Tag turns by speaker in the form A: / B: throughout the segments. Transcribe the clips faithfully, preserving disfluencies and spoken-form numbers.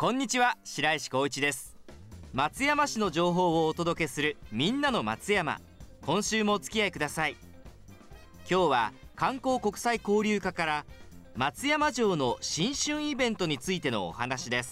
A: こんにちは、白石光一です。松山市の情報をお届けするみんなの松山。今週もお付き合いください。今日は観光国際交流課から松山城の新春イベントについてのお話です。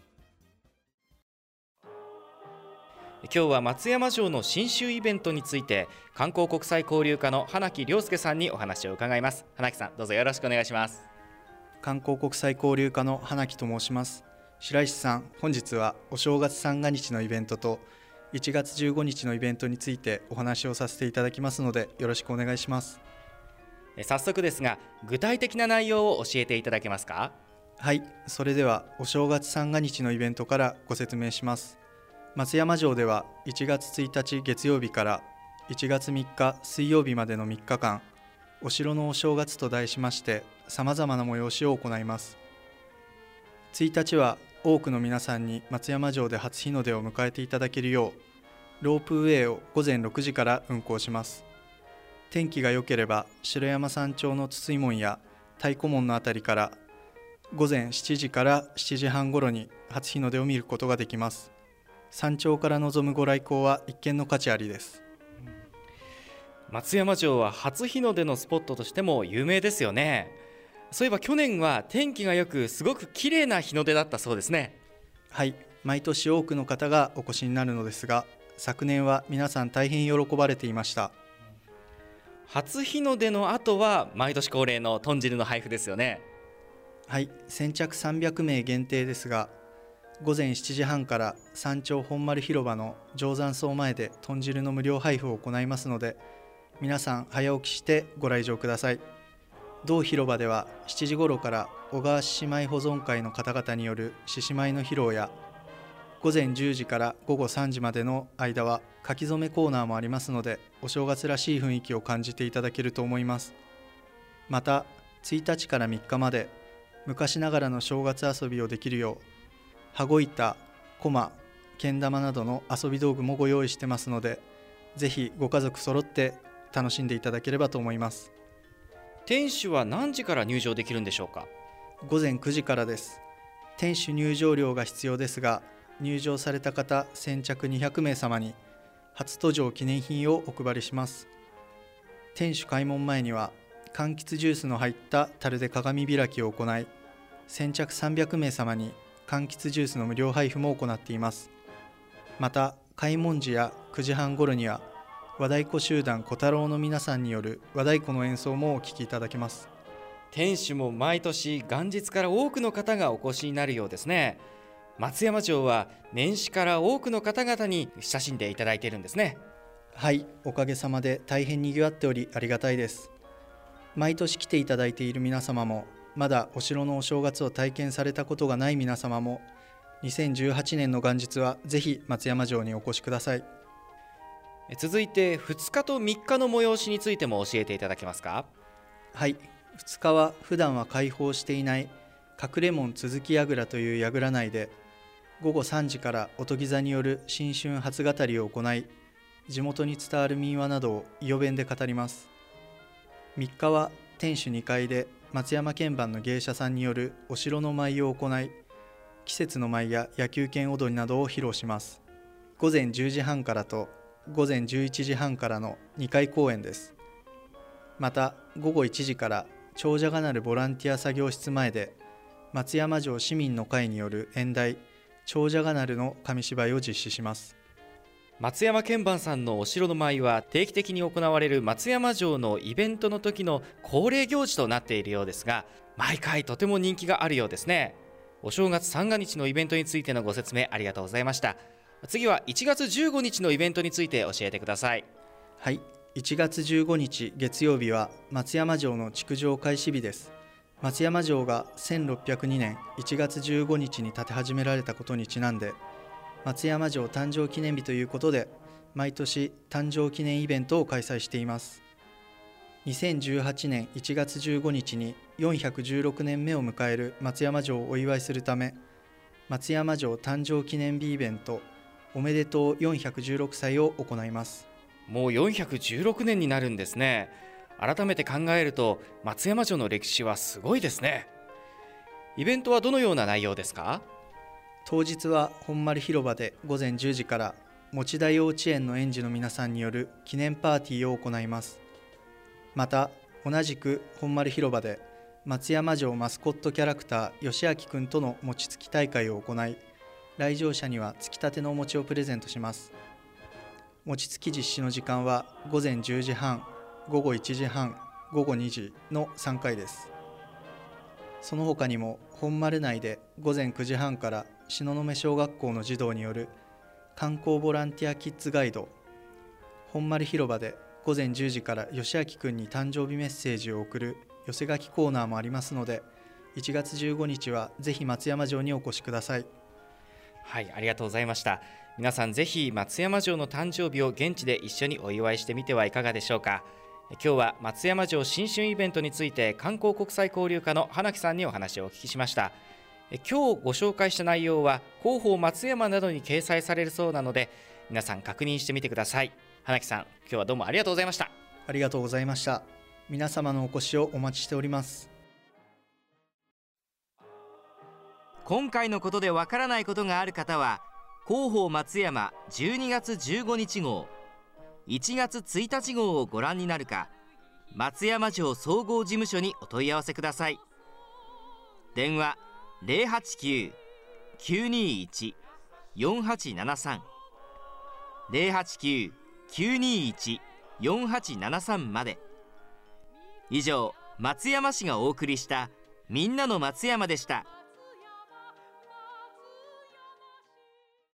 A: 今日は松山城の新春イベントについて観光国際交流課の花木亮介さんにお話を伺います。花木さん、どうぞよろしくお願いします。
B: 観光国際交流課の花木と申します。白石さん、本日はお正月三が日のイベントといちがつじゅうごにちのイベントについてお話をさせていただきますので、よろしくお願いします。
A: 早速ですが、具体的な内容を教えていただけますか？
B: はい、それではお正月三が日のイベントからご説明します。松山城ではいちがつついたち月曜日からいちがつみっか水曜日までのみっかかん、お城のお正月と題しましてさまざまな催しを行います。ついたちは多くの皆さんに松山城で初日の出を迎えていただけるようロープウェイをごぜんろくじから運行します。天気が良ければ城山山頂の筒井門や太鼓門のあたりからごぜんしちじからしちじはんごろに初日の出を見ることができます。山頂から望むご来光は一見の価値ありです。
A: 松山城は初日の出のスポットとしても有名ですよね。そういえば去年は天気が良くすごく綺麗な日の出だったそうですね。
B: はい、毎年多くの方がお越しになるのですが、昨年は皆さん大変喜ばれていました。
A: 初日の出の後は毎年恒例の豚汁の配布ですよね。
B: はい、先着さんびゃくめい限定ですが、ごぜんしちじはんから山頂本丸広場の定山荘前で豚汁の無料配布を行いますので、皆さん早起きしてご来場ください。同広場ではしちじごろから小川獅子舞保存会の方々による獅子舞の披露や、ごぜんじゅうじからごごさんじまでの間は書き初めコーナーもありますので、お正月らしい雰囲気を感じていただけると思います。またついたちからみっかまで昔ながらの正月遊びをできるよう羽子板、駒、けん玉などの遊び道具もご用意してますので、ぜひご家族揃って楽しんでいただければと思います。
A: 天守は何時から入場できるんでしょうか？
B: ごぜんくじからです。天守入場料が必要ですが、入場された方先着にひゃくめいさまに初登場記念品をお配りします。天守開門前には柑橘ジュースの入った樽で鏡開きを行い、先着さんびゃくめいさまに柑橘ジュースの無料配布も行っています。また開門時やくじはんごろには和太鼓集団小太郎の皆さんによる和太鼓の演奏もお聴きいただけます。
A: 天守も毎年元日から多くの方がお越しになるようですね。松山城は年始から多くの方々に親しんでいただいているんですね。
B: はい、おかげさまで大変にぎわっておりありがたいです。毎年来ていただいている皆様も、まだお城のお正月を体験されたことがない皆様も、にせんじゅうはちねんの元日はぜひ松山城にお越しください。
A: 続いてふつかとみっかの催しについても教えていただけますか？
B: はい、ふつかは普段は開放していない隠れ門続き櫓という櫓内でごごさんじから音木座による新春初語りを行い、地元に伝わる民話などを伊予弁で語ります。みっかは天守にかいで松山鍵盤の芸者さんによるお城の舞を行い、季節の舞や野球拳踊りなどを披露します。ごぜんじゅうじはんからとごぜんじゅういちじはんからのにかい公演です。またごごいちじから長者がなるボランティア作業室前で松山城市民の会による演題長者がなるの紙芝居を実施します。
A: 松山鍵盤さんのお城の舞は定期的に行われる松山城のイベントの時の恒例行事となっているようですが、毎回とても人気があるようですね。お正月三が日のイベントについてのご説明ありがとうございました。次はいちがつじゅうごにちのイベントについて教えてください。
B: はい、いちがつじゅうごにち月曜日は松山城の築城開始日です。松山城がせんろっぴゃくにねんいちがつじゅうごにちに建て始められたことにちなんで、松山城誕生記念日ということで毎年誕生記念イベントを開催しています。にせんじゅうはちねんいちがつじゅうごにちによんひゃくじゅうろくねんめを迎える松山城をお祝いするため、松山城誕生記念日イベントおめでとうよんひゃくじゅうろくさいを行います。
A: もうよんひゃくじゅうろくねんになるんですね。改めて考えると松山城の歴史はすごいですね。イベントはどのような内容ですか？
B: 当日は本丸広場でごぜんじゅうじから持田幼稚園の園児の皆さんによる記念パーティーを行います。また同じく本丸広場で松山城マスコットキャラクターよしあきくんとの餅つき大会を行い、来場者にはつきたてのお餅をプレゼントします。餅つき実施の時間はごぜんじゅうじはん、ごごいちじはん、ごごにじのさんかいです。その他にも本丸内でごぜんくじはんから東雲小学校の児童による観光ボランティアキッズガイド、本丸広場でごぜんじゅうじからよしあきくんに誕生日メッセージを送る寄せ書きコーナーもありますので、いちがつじゅうごにちはぜひ松山城にお越しください。
A: はい、ありがとうございました。皆さんぜひ松山城の誕生日を現地で一緒にお祝いしてみてはいかがでしょうか。今日は松山城新春イベントについて観光国際交流課の花木さんにお話をお聞きしました。今日ご紹介した内容は広報松山などに掲載されるそうなので、皆さん確認してみてください。花木さん、今日はどうもありがとうございました。
B: ありがとうございました。皆様のお越しをお待ちしております。
C: 今回のことでわからないことがある方は、広報松山じゅうにがつじゅうごにち号、いちがつついたち号をご覧になるか、松山城総合事務所にお問い合わせください。電話 ゼロはちきゅう きゅうにいち よんはちななさん ゼロはちきゅう きゅうにいち よんはちななさんまで。以上、松山市がお送りしたみんなの松山でした。